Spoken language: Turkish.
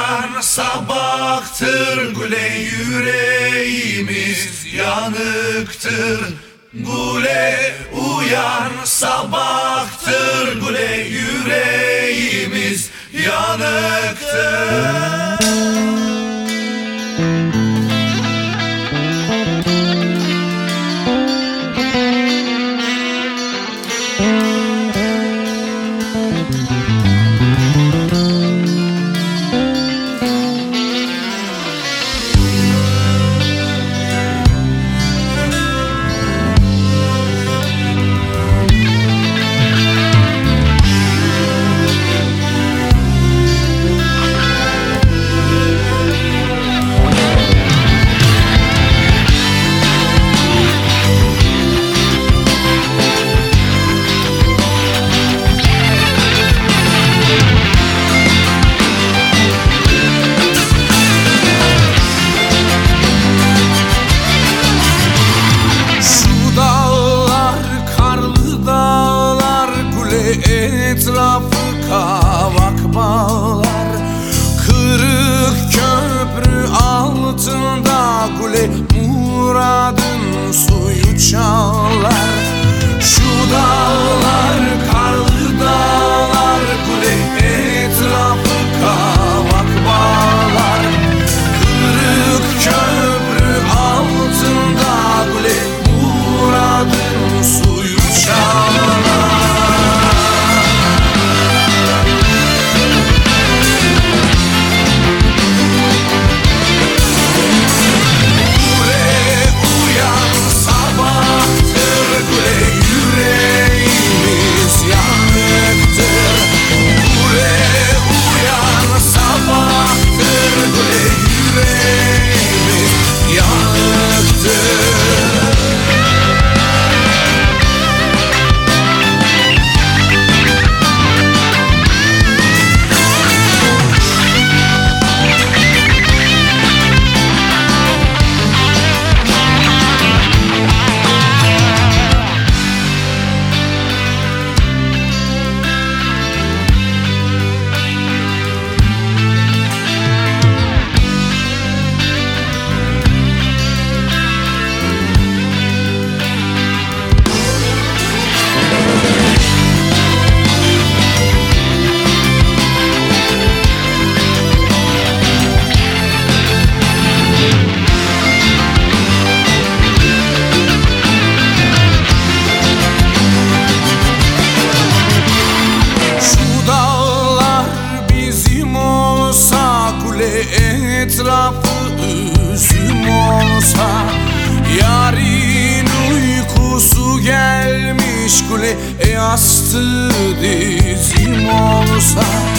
uyan sabahtır, Gule yüreğimiz yanıktır. Gule uyan sabahtır, Gule yüreğimiz yanıktır. Etrafı kavak bağlar, kırık köprü altında Gule muradın suyu çalar. Şu dağlar karlı dağlar, Gule etrafı kavak bağlar, kırık köprü altında Gule muradın suyu çalar. Etrafı üzüm olsa, yarın uykusu gelmiş Gule yastığı dizim olsa.